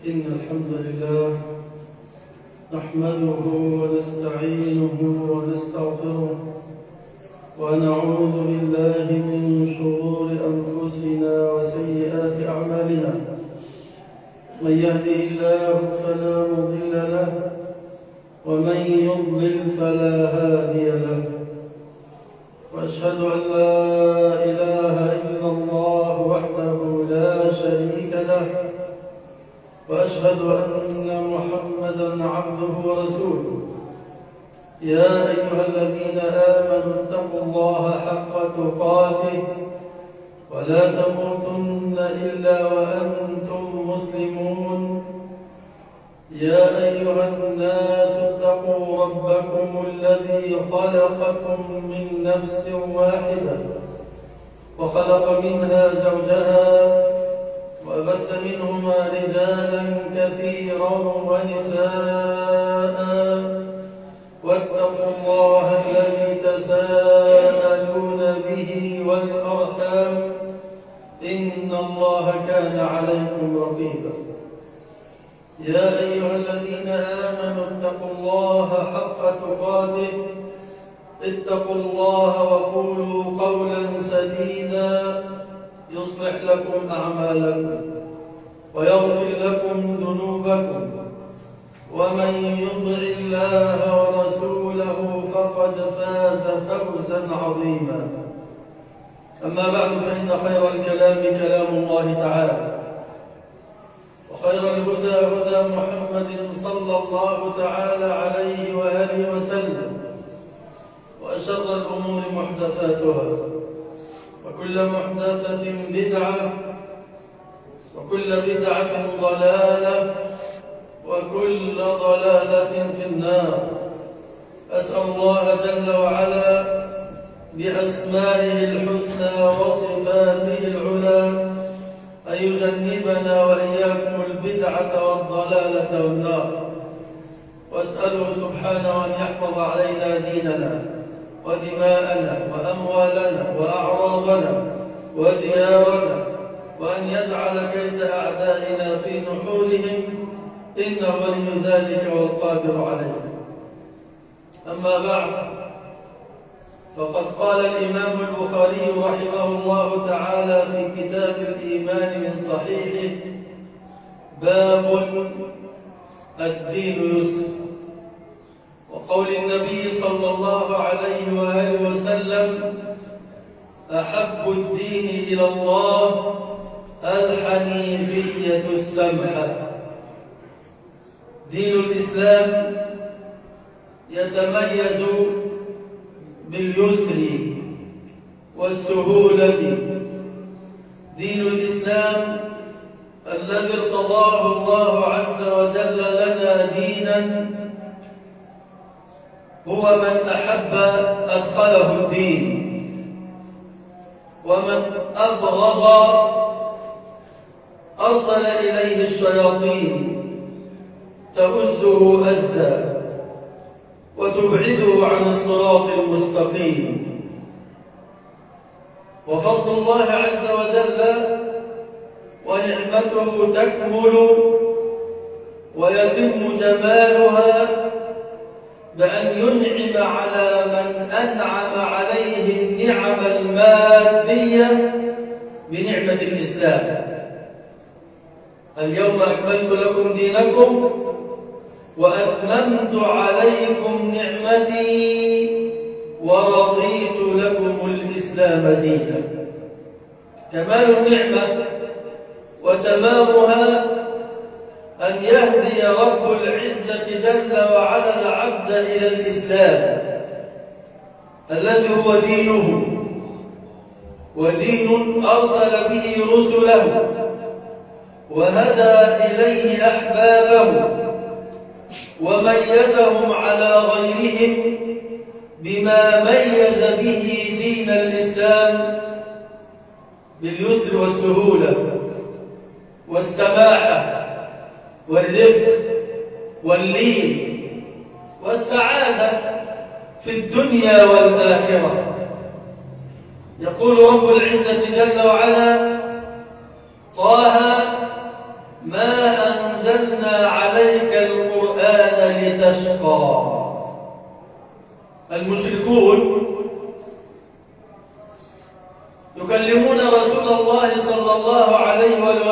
إن الحمد لله نحمده ونستعينه ونستغفره ونعوذ بالله من شرور أنفسنا وسيئات أعمالنا. من يهده الله فلا مضل له ومن يضلل فلا هادي له، وأشهد أن لا إله إلا الله وحده لا شريك له، وأشهد أن محمدا عبده ورسوله. يا أيها الذين آمنوا اتقوا الله حق تقاته ولا تموتن إلا وأنتم مسلمون. يا أيها الناس اتقوا ربكم الذي خلقكم من نفس واحدة وخلق منها زوجها وبث منهما رجالا كثيرا ونساء، واتقوا الله الذي تساءلون به والأرحام إن الله كان عليكم رقيبا. يا أيها الذين آمنوا اتقوا الله حق تقاته، اتقوا الله وقولوا قولا سديدا يصلح لكم أعمالكم ويغفر لكم ذنوبكم، ومن يطع الله ورسوله فقد فاز فوزا عظيما. أما بعد، فإن خير الكلام كلام الله تعالى، وخير الهدى هدى محمد صلى الله تعالى عليه وآله وسلم، وأشر الأمور محدثاتها، وكل محدثة بدعة، وكل بدعة ضلالة، وكل ضلالة في النار. أسأل الله جل وعلا بأسمائه الحسنى وصفاته العلى أن يجنبنا وإياكم البدعة والضلالة والنار، وأسأله سبحانه أن يحفظ علينا ديننا ودماءنا وأموالنا وأعراضنا وديارنا، وأن يجعل كيد أعدائنا في نحورهم، إنه ولي ذلك والقادر عليه. أما بعد، فقد قال الإمام البخاري رحمه الله تعالى في كتاب الإيمان من صحيحه: باب الدين يسر. وقول النبي صلى الله عليه وآله وسلم: أحب الدين إلى الله الحنيفية السمحة. دين الإسلام يتميز باليسر والسهولة. دين الإسلام الذي ارتضاه الله عز وجل لنا دينا، هو من أحب أدخله الدين، ومن أبغض أرسل إليه الشياطين تؤزه أزا وتبعده عن الصراط المستقيم. وفضل الله عز وجل ونعمته تكمل ويتم جمالها بأن ينعم على من أنعم عليه النعم المادية بنعمة الإسلام. اليوم أكملت لكم دينكم وأتممت عليكم نعمتي ورضيت لكم الإسلام دينا. كمال النعمة وتمامها أن يهدي رب العزة جل وعلا العبد إلى الإسلام الذي هو دينه، ودين أرسل به رسله وهدى إليه أحبابه وميزهم على غيرهم بما ميز به دين الإسلام باليسر والسهولة والسماحة والرفق واللين والسعادة في الدنيا والآخرة. يقول رب العزة جل وعلا: طه ما أنزلنا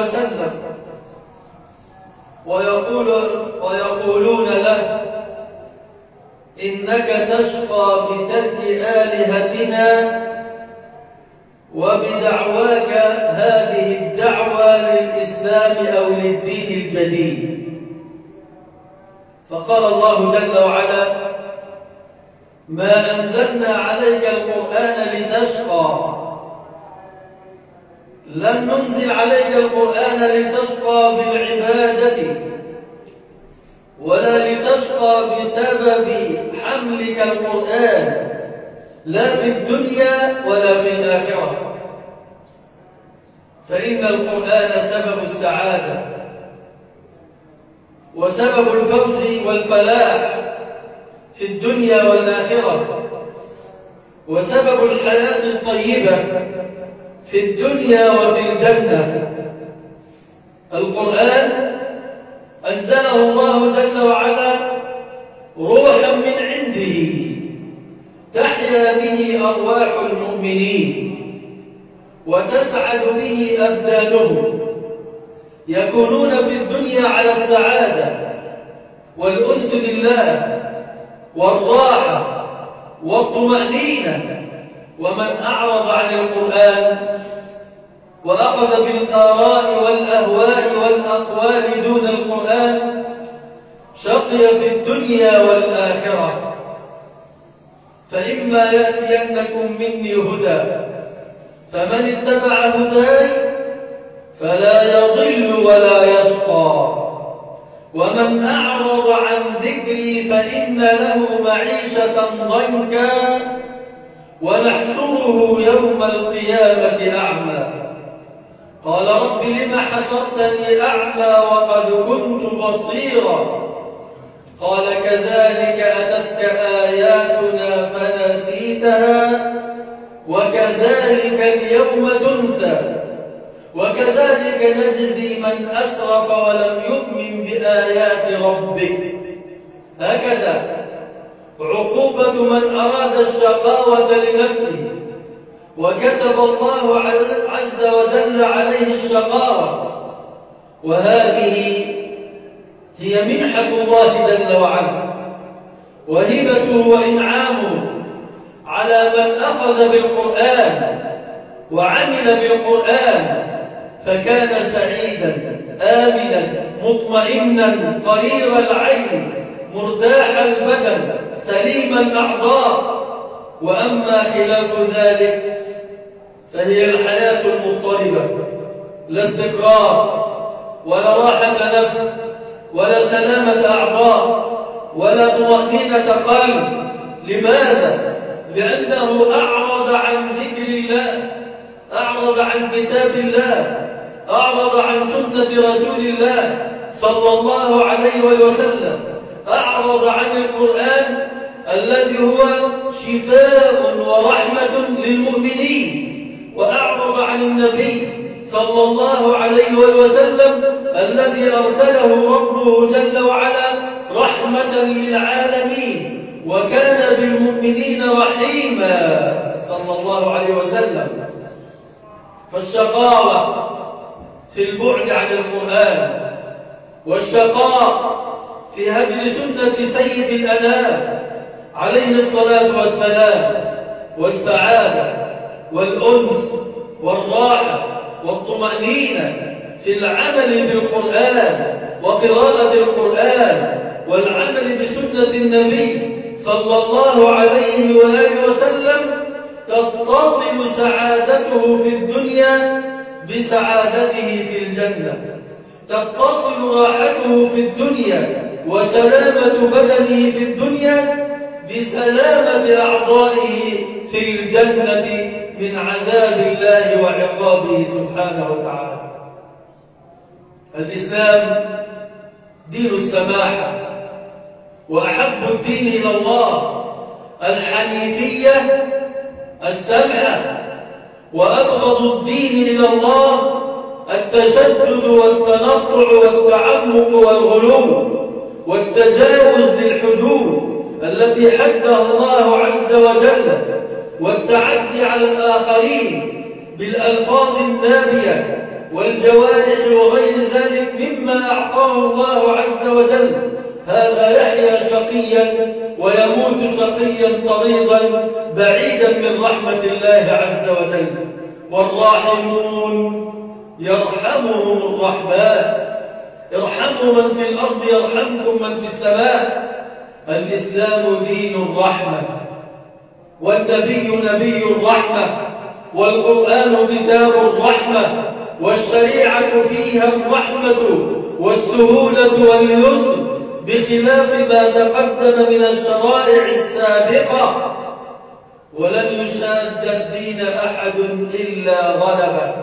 وسلم ويقولون له: إنك تشقى بترك آلهتنا وبدعواك هذه الدعوة للإسلام أو للدين الجديد. فقال الله جل وعلا: ما أنزلنا عليك القرآن لتشقى. لم ننزل عليك القرآن لتشقى بالعبادة ولا لتشقى بسبب حملك القرآن، لا في الدنيا ولا في الآخرة، فإن القرآن سبب السعادة وسبب الفوز والفلاح في الدنيا والآخرة، وسبب الحياة الطيبة في الدنيا وفي الجنة. القرآن أنزله الله جل وعلا روحا من عنده تحيا به أرواح المؤمنين وتسعد به أبدانهم، يكونون في الدنيا على السعادة والأنس بالله والراحة والطمأنينة. ومن أعرض عن القرآن وأخذ بالآراء والأهواء والأقوال دون القرآن شقي في الدنيا والآخرة. فإما يأتينكم مني هدى فمن اتبع هداي فلا يضل ولا يشقى، ومن أعرض عن ذكري فإن له معيشة ضنكا ونحشره يوم القيامة أعمى. قال رب لم حشرتني أعمى وقد كنت بصيرا. قال كذلك أتتك آياتنا فنسيتها وكذلك اليوم تنسى وكذلك نجزي من أسرف ولم يؤمن بآيات ربه. هكذا عقوبة من أراد الشقاوة لنفسه وكتب الله عز وجل عليه الشقاوة، وهذه هي منحة الله جل وعلا وهبته وإنعامه على من أخذ بالقرآن وعمل بالقرآن فكان سعيدا آمنا مطمئنا قرير العين مرتاح البدن سليم الأعضاء. وأما خلاف ذلك فهي الحياة المضطربة، لا استقرار ولا راحة نفس ولا سلامة أعضاء ولا طمأنينة قلب. لماذا؟ لأنه أعرض عن ذكر الله، أعرض عن كتاب الله، أعرض عن سنة رسول الله صلى الله عليه وسلم، أعرض عن القرآن الذي هو شفاء ورحمة للمؤمنين، وأعرض عن النبي صلى الله عليه وسلم الذي أرسله ربه جل وعلا رحمة للعالمين وكان بالمؤمنين رحيما صلى الله عليه وسلم. فالشقاوة في البعد عن القرآن، والشقاء في هدم سنة سيد الأنام عليه الصلاة والسلام، والسعادة والأنس والراحة والطمأنينة في العمل بالقرآن وقراءة القرآن والعمل بسنة النبي صلى الله عليه وآله وسلم تتصل سعادته في الدنيا بسعادته في الجنة، تتصل راحته في الدنيا وسلامة بدنه في الدنيا بسلامة أعضائه في الجنة من عذاب الله وعقابه سبحانه وتعالى. الإسلام دين السماحة، وأحب الدين إلى الله الحنيفية السمحة، وأبغض الدين إلى الله التشدد والتنطع والتعمق والغلو والتجاوز للحدود التي حدها الله عز وجل، والتعدي على الآخرين بالألفاظ النابية والجوارح وغير ذلك مما أعطاه الله عز وجل. هذا يحيا شقيا ويموت شقيا طريقا بعيدا من رحمة الله عز وجل. والراحمون يرحمهم الرحمن، ارحموا من في الأرض يرحمكم من في السماء. الإسلام دين الرحمة، والنبي نبي الرحمة، والقرآن كتاب الرحمة، والشريعة فيها الرحمة والسهولة واليسر، بخلاف ما تقدم من الشرائع السابقة. ولن يشاد الدين أحد إلا غلبه،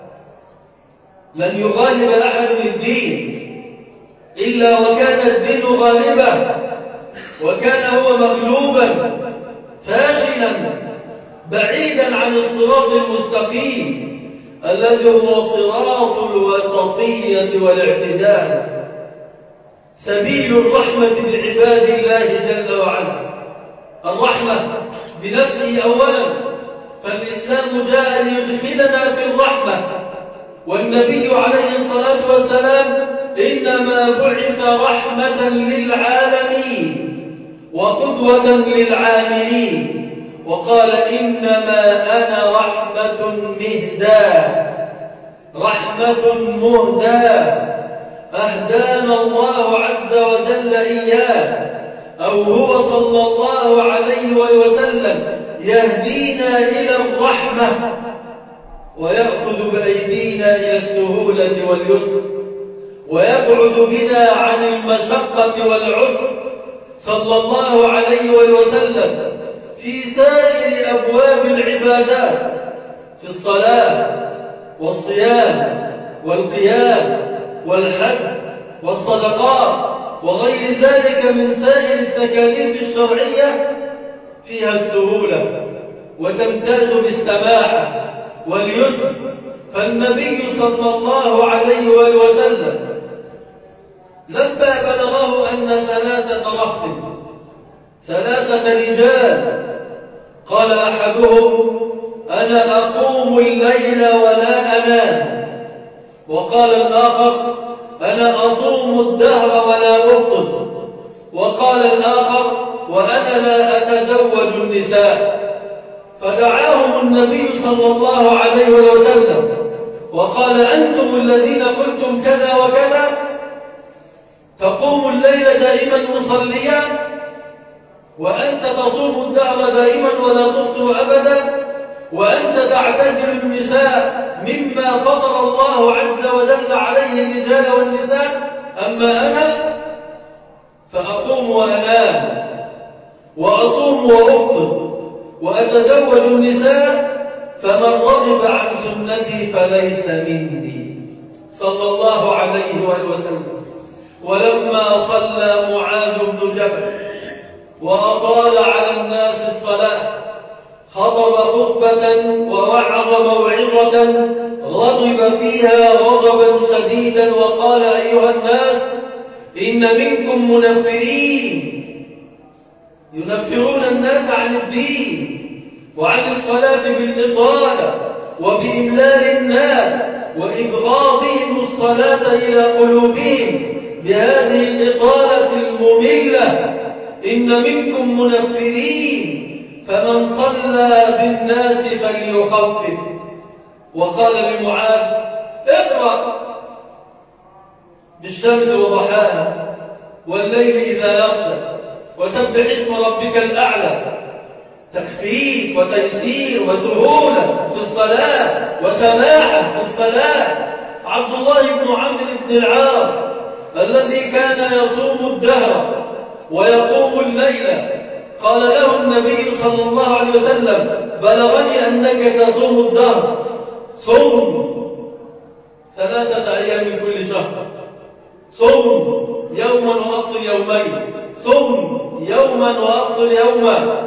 لن يغالب أحد الدين إلا وكان الدين غالبا، وكان هو مغلوبا فاشلا بعيدا عن الصراط المستقيم الذي هو صراط الوسطية والاعتدال، سبيل الرحمة بعباد الله جل وعلا. الرحمة بنفسه أولا، فالإسلام جاء ليدخلنا في الرحمة، والنبي عليه الصلاة والسلام إنما بعث رحمة للعالمين وقدوة للعاملين، وقال إنما أنا رحمة مهداة، رحمة مهداة أهدانا الله عز وجل إياه، أو هو صلى الله عليه وسلم يهدينا إلى الرحمة ويأخذ بأيدينا إلى السهولة واليسر، ويبعد بنا عن المشقة والعسر صلى الله عليه وسلم في سائر أبواب العبادات، في الصلاة والصيام والقيام والحج والصدقات وغير ذلك من سائر التكاليف الشرعية، فيها السهولة وتمتاز بالسماحة واليسر. فالنبي صلى الله عليه وسلم لما بلغه أن ثلاثة رجال قال أحدهم أنا أقوم الليل ولا أنام، وقال الآخر أنا أصوم الدهر ولا أفطر، وقال الآخر وأنا لا أتزوج النساء. فدعاهم النبي صلى الله عليه وسلم وقال أنتم الذين قلتم كذا وكذا، تقوم الليل دائما مصليا، وأنت تصوم الدهر دائما ولا تفطر أبدا، وأنت تعتزل النساء مما فضل الله عز وجل عليه الرجال والنساء. أما أنا فأقوم وأنام وأصوم وأفطر وأتزوج النساء، فمن رغب عن سنتي فليس مني، صلى الله عليه وسلم. ولما صلى معاذ بن جبل وأطال على الناس الصلاة، خطب خطبة ووعظ موعظة غضب فيها غضبا شديدا، وقال أيها الناس إن منكم منفرين ينفرون الناس عن الدين وعن الصلاة بالإطالة وبإملال الناس وإبغاضهم الصلاة إلى قلوبهم بهذه الإطالة المملة. إن منكم منفرين فمن صلى بالناس فليخفف. وقال لمعاذ اقرأ بالشمس وضحاها والليل إذا يغشى وسبح اسم ربك الأعلى. تخفيف وتيسير وسهولة في الصلاة وسماحة في الصلاة. عبد الله بن عمرو بن العاص الذي كان يصوم الدهر ويقوم الليل، قال له النبي صلى الله عليه وسلم بلغني أنك تصوم الدهر، صوم 3 أيام من كل شهر، صوم يوما وأفطر يومين، صوم يوما وأفطر يوما.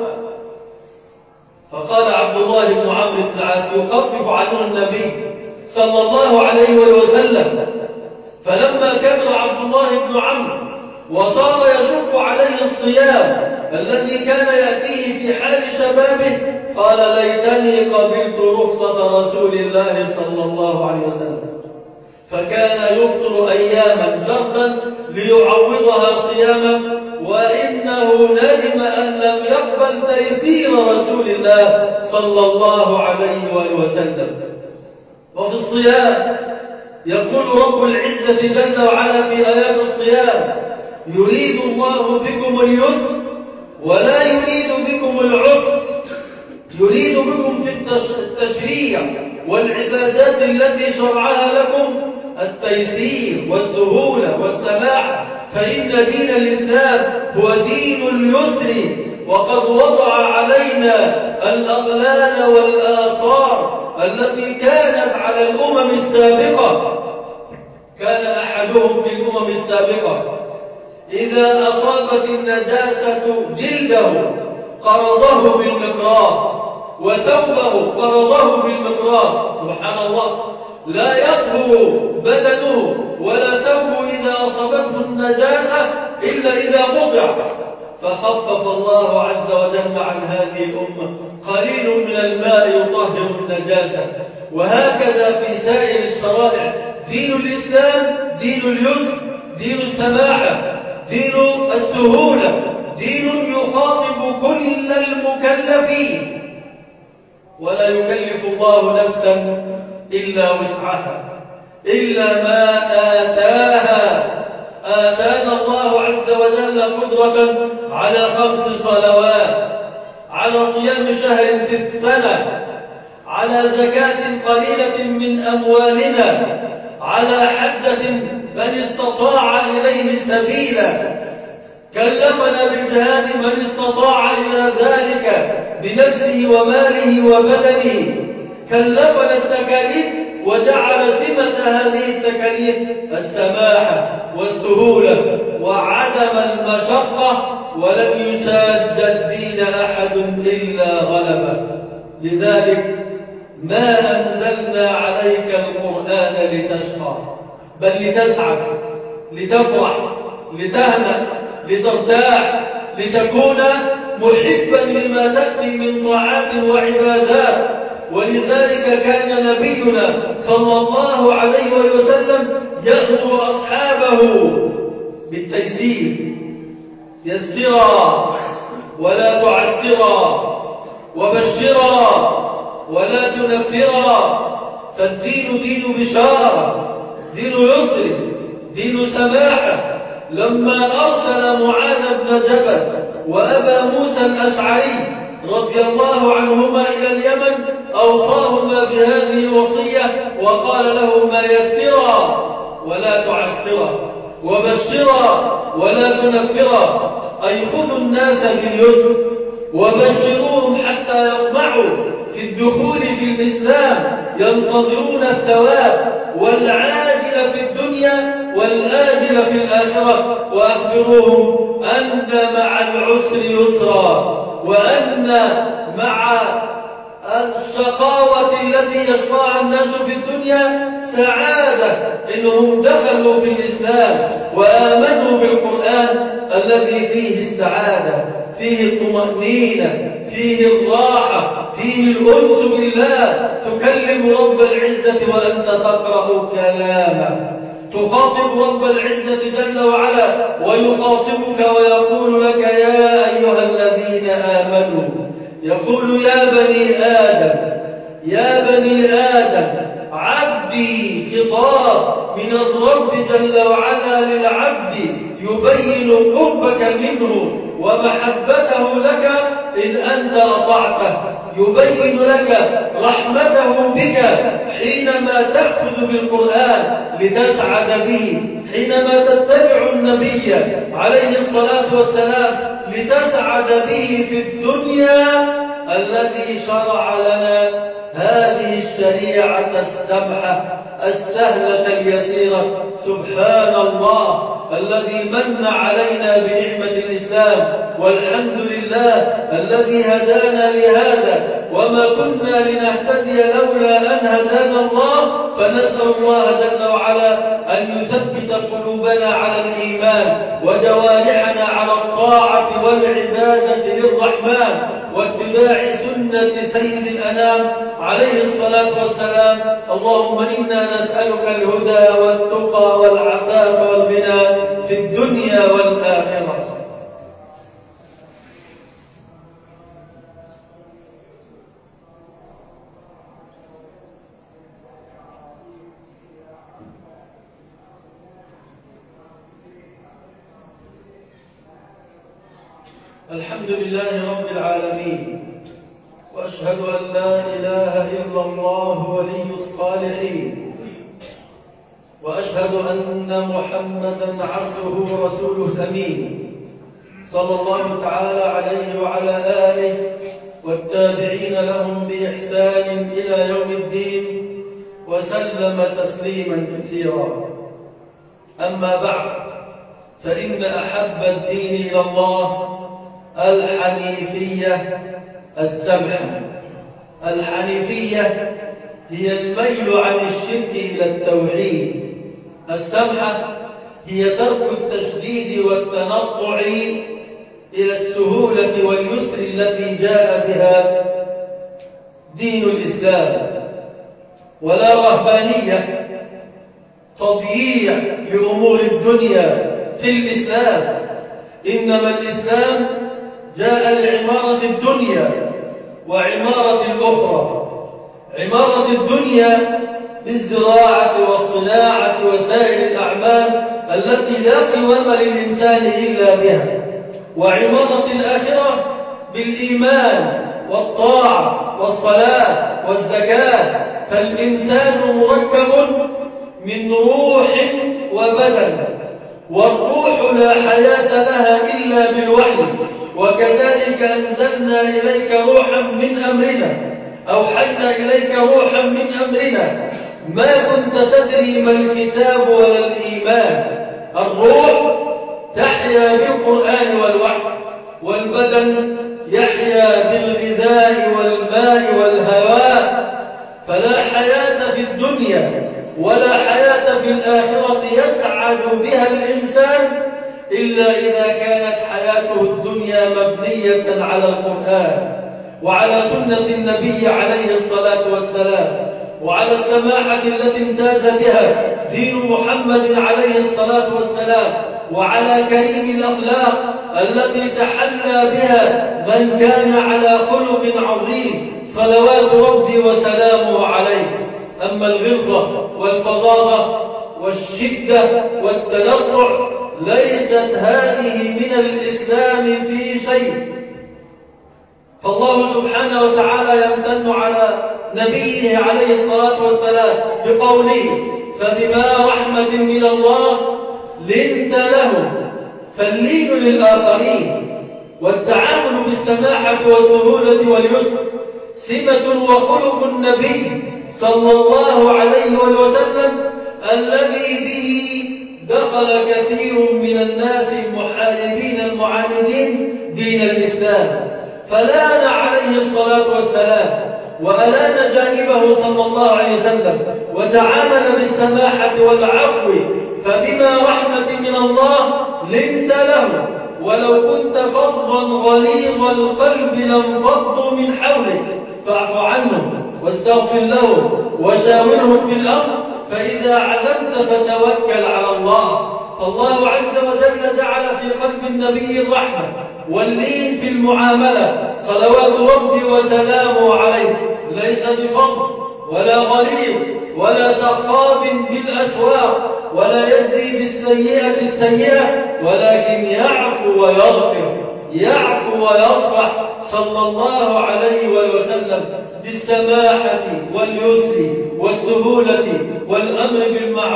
فقال عبد الله بن عمرو بن العاص يخفف عنه النبي صلى الله عليه وسلم. فلما كبر عبد الله بن عمرو وصار يشق عليه الصيام الذي كان يأتيه في حال شبابه، قال ليتني قبلت رخصة رسول الله صلى الله عليه وسلم. فكان يفطر أياما سردا ليعوضها صياما، وإنه ندم أن لم يقبل تيسير رسول الله صلى الله عليه وسلم. وفي الصيام يقول رب العزة جل وعلا في آيات الصيام: يريد الله بكم اليسر ولا يريد بكم العسر، يريد بكم في التشريع والعبادات التي شرعها لكم التيسير والسهولة والسماحة، فإن دين الإسلام هو دين اليسر، وقد وضع علينا الأغلال والآثار التي كانت على الأمم السابقة. كان أحدهم في الأمم السابقة إذا أصابت النجاسة جلده قرضه بالمقراض، وثوبه قرضه بالمقراض. سبحان الله، لا يطهو بدنه ولا ثوبه إذا أصابته النجاسة إلا إذا قطع. فخفف الله عز وجل عن هذه الأمة، قليل من الماء يطهر النجاسة. وهكذا في سائر الشرائع، دين الإسلام دين اليسر، دين السماحة، دين السهولة، دين يخاطب كل المكلفين، ولا يكلف الله نفسا إلا وسعها، إلا ما آتاها. آتانا الله عز وجل قدرة على 5 صلوات، على صيام شهر في السنة، على زكاة قليلة من أموالنا، على حجة من استطاع إليه سبيلا. كلفنا بالجهاد من استطاع إلى ذلك بنفسه وماله وبدنه. كلفنا التكاليف وجعل سمة هذه التكاليف السماحة والسهولة وعدم المشقة، ولم يشاد الدين أحد إلا غلبه. لذلك ما أنزلنا عليك القرآن لتشقى، بل لتسعد، لتفرح، لتهنأ، لترتاح، لتكون محبا لما تأتي من طاعات وعبادات. ولذلك كان نبينا صلى الله عليه وسلم يأمر أصحابه بالتيسير: يسرا ولا تعسرا، وبشرا ولا تنفرا. فالدين دين بشارة، دين يسر، دين سماحة. لما أرسل معاذ بن جبل وأبا موسى الأشعري رضي الله عنهما إلى اليمن، أوصاهما بهذه الوصية وقال لهما: يسرا ولا تعسرا، وبشرا ولا تنفرا. أي خذوا الناس باليسر وبشروهم حتى يطمعوا في الدخول في الإسلام، ينتظرون الثواب والعاجل في الدنيا والآجل في الآخرة. وأخبروهم أن مع العسر يسرا، وأن مع الشقاوة التي يشقاها الناس في الدنيا سعادة، إنهم دخلوا في الإسلام وآمنوا بالقرآن الذي فيه السعادة، فيه الطمأنينة، فيه الراحة، فيه الأنس بالله. تكلم رب العزة وأنت تقرأ كلامه، تخاطب رب العزة جل وعلا ويخاطبك ويقول لك: يا أيها الذين آمنوا. يقول: يا بني آدم، يا بني آدم. عبدي، خطاب من الرب جل وعلا للعبد يبين قربك منه ومحبته لك إن أنت أطعته، يبين لك رحمته بك حينما تأخذ بالقرآن لتسعد به، حينما تتبع النبي عليه الصلاة والسلام لتسعد به في الدنيا الذي شرع لنا هذه الشريعة السمحة السهلة اليسيرة. سبحان الله الذي من علينا بنعمة الإسلام، والحمد لله الذي هدانا لهذا، وما كنا لنهتدي لولا أن هدانا الله. فنسأل الله جل وعلا أن يثبت قلوبنا على الإيمان وجوارحنا على الطاعة والعبادة للرحمن، واتباع سنة سيد الأنام عليه الصلاة والسلام. اللهم إنا نسألك الهدى والتقى والعفاف والغنى في الدنيا والآخرة. الحمد لله رب العالمين، وأشهد أن لا إله إلا الله ولي الصالحين، وأشهد أن محمدا عبده ورسوله الأمين صلى الله تعالى عليه وعلى آله والتابعين لهم بإحسان إلى يوم الدين وسلم تسليما كثيرا. أما بعد، فإن أحب الدين إلى الله الحنيفية السمحة. الحنيفية هي الميل عن الشرك إلى التوحيد، السمحة هي ترك التشديد والتنطع إلى السهولة واليسر التي جاء بها دين الإسلام. ولا رهبانية تضييع لأمور الدنيا في الإسلام، إنما الإسلام جاء لعمارة الدنيا وعمارة الأخرى. عمارة الدنيا بالزراعة والصناعة وسائر الأعمال التي لا قوام للإنسان إلا بها، وعمارة الآخرة بالإيمان والطاعة والصلاة والزكاة. فالإنسان مركب من روح وبدن، والروح لا حياة لها إلا بالوحي، وكذلك أنزلنا إليك روحا من أمرنا، أوحينا إليك روحا من أمرنا ما كنت تدري ما الكتاب ولا الإيمان. الروح تحيا بالقرآن والوحي، والبدن يحيا بالغذاء والماء والهواء. فلا حياة في الدنيا ولا حياة في الآخرة يسعد بها الإنسان إلا إذا كانت حياته الدنيا مبنية على القرآن وعلى سنة النبي عليه الصلاة والسلام، وعلى السماحة التي امتاز بها دين محمد عليه الصلاة والسلام، وعلى كريم الأخلاق التي تحلى بها من كان على خلق عظيم صلوات ربي وسلامه عليه. أما الغلظة والفظاظة والشدة والتنطع ليست هذه من الإسلام في شيء. فالله سبحانه وتعالى يمتن على نبيه عليه الصلاة والسلام بقوله: فبما رحمة من الله لنت لهم. فاللين للآخرين والتعامل بالسماحة والسهولة واليسر سمة وخلق النبي صلى الله عليه وسلم، الذي به دخل كثير من الناس المحاربين المعاندين دين الإسلام، فلان عليه الصلاة والسلام وألان جانبه صلى الله عليه وسلم وتعامل بالسماحة والعفو. فبما رحمة من الله لنت له، ولو كنت فظا غليظ القلب لانفضوا من حولك فاعف عنهم واستغفر لهم وشاورهم في الأمر، فإذا عزمت فتوكل على الله. فالله عز وجل جعل في قلب النبي الرحمة واللين في المعاملة صلوات ربي وسلامه عليه، ليس بفضل ولا غليظ ولا سخاب بالأسواق ولا يجزي بالسيئة السيئة، ولكن يعفو ويغفر، يعفو ويصفح صلى الله عليه وسلم بالسماحة واليسر والسهولة والأمر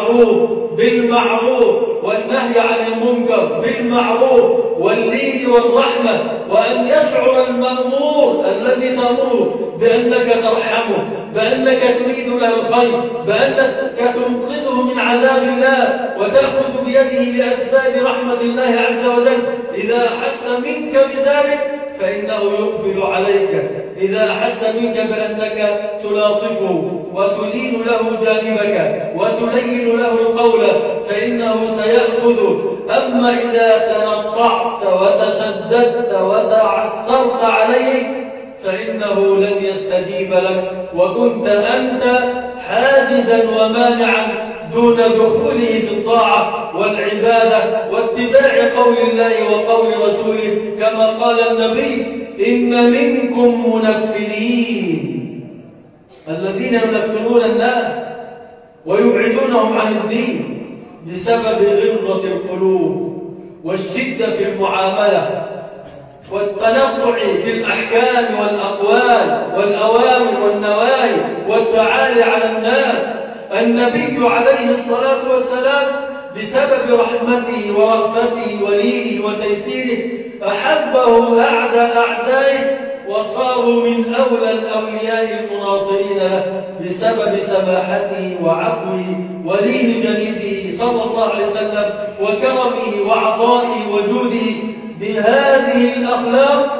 بالمعروف والنهي عن المنكر بالمعروف واللين والرحمة، وأن يشعر المأمور الذي تأمره بأنك ترحمه، بأنك تريد له الخير، بأنك تنقذه من عذاب الله وتأخذ بيده لأسباب رحمة الله عز وجل. إذا أحس منك بذلك فإنه يقبل عليك، إذا أحس منك بأنك تلاطفه وتلين له جانبك وتلين له القول فإنه سيأخذ. أما إذا تنطعت وتشددت وتعثرت عليه فإنه لن يستجيب لك، وكنت أنت حاجزا ومانعا دون دخوله في الطاعة والعبادة واتباع قول الله وقول رسوله، كما قال النبي: إن منكم منفرين، الذين ينفرون الناس ويبعدونهم عن الدين بسبب غلظة القلوب والشدة في المعاملة والتنطع في الأحكام والأقوال والأوامر والنواهي والتعالي على الناس. النبي عليه الصلاة والسلام بسبب رحمته ورأفته ولينه وتيسيره أحبه أعدائه وصاروا من أولى الأولياء المناصرين له بسبب سماحته وعفوه ولين جنيده صلى الله عليه وسلم وكرمه وعطائه وجوده. بهذه الأخلاق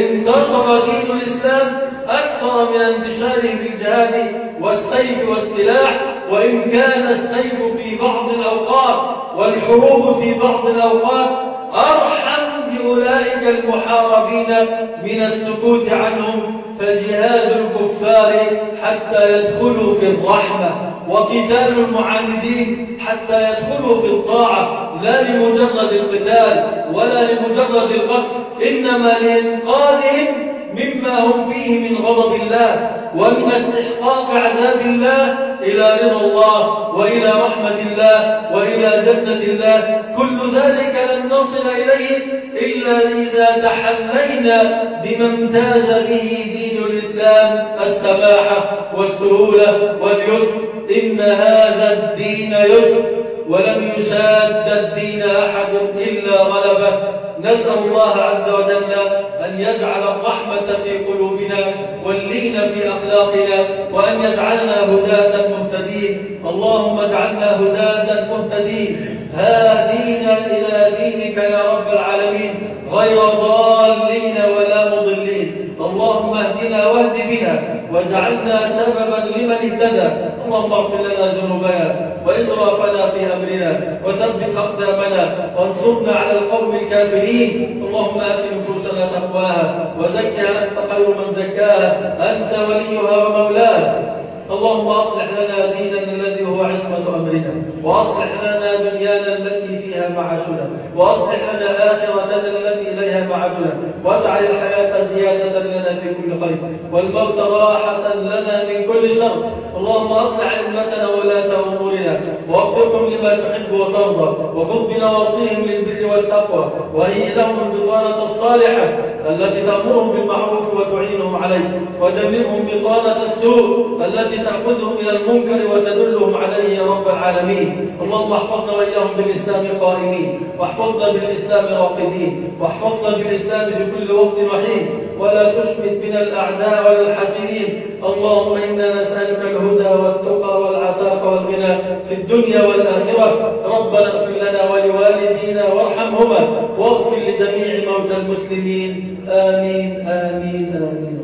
انتصر دين الإسلام أكثر من انتشاره في الجهاد والسيف والسلاح، وإن كان السيف في بعض الأوقات والحروب في بعض الأوقات أرحم بأولئك المحاربين من السكوت عنهم. فجهاد الكفار حتى يدخلوا في الرحمة، وقتال المعاندين حتى يدخلوا في الطاعة، لا لمجرد القتال ولا لمجرد القتل، إنما لإنقاذهم مما هم فيه من غضب الله ومن استحقاق عذاب الله إلى رضا الله وإلى رحمة الله وإلى جنة الله. كل ذلك لن نصل إليه إلا إذا تحلينا بما امتاز به دين الإسلام: السماحة والسهولة واليسر. إن هذا الدين يسر ولم يشاد الدين أحد إلا غلبه. نسأل الله عز وجل أن يجعل الرحمة في قلوبنا واللين في أخلاقنا، وأن يجعلنا هداة مهتدين. اللهم اجعلنا هداة مهتدين هادين إلى دينك يا رب العالمين، غير ضالين ولا مضلين. اللهم اهدنا واهد بنا واجعلنا سببا لمن اهتدى. اللهم اغفر لنا ذنوبنا وإسرافنا في أمرنا وثبت أقدامنا وانصرنا على القوم الكافرين. اللهم آت نفوسنا تقواها وزكها أنت خير من زكاها، أنت وليها ومولاها. اللهم أصلح لنا ديننا الذي هو عصمة أمرنا، وأصلح لنا دنيانا التي فيها معاشنا، وأصلح لنا آخرتنا التي إليها معادنا، واجعل الحياة زيادة لنا في كل خير والموت راحة لنا من كل شر. اللهم أصلح أئمتنا وولاة أمورنا ووفقهم لما تحب وترضى، وخذ بنواصيهم للبر والتقوى، وهيئ لهم البطانة الصالحة التي تأمرهم بالمعروف وتعينهم عليه، ودمرهم بطانة السوء التي تأخذهم إلى المنكر وتدلهم عليه يا رب العالمين. اللهم احفظنا وإياهم بالإسلام قائمين، واحفظنا بالإسلام راقدين، واحفظنا بالإسلام في كل وقت وحين، ولا تشمت بنا الأعداء ولا الحاسدين. اللهم إنا نسألك الهدى والتقى والعفاف والغنى في الدنيا والآخرة. ربنا اغفر لنا ولوالدينا وارحمهما، واغفر لجميع موتى المسلمين. آمين آمين آمين.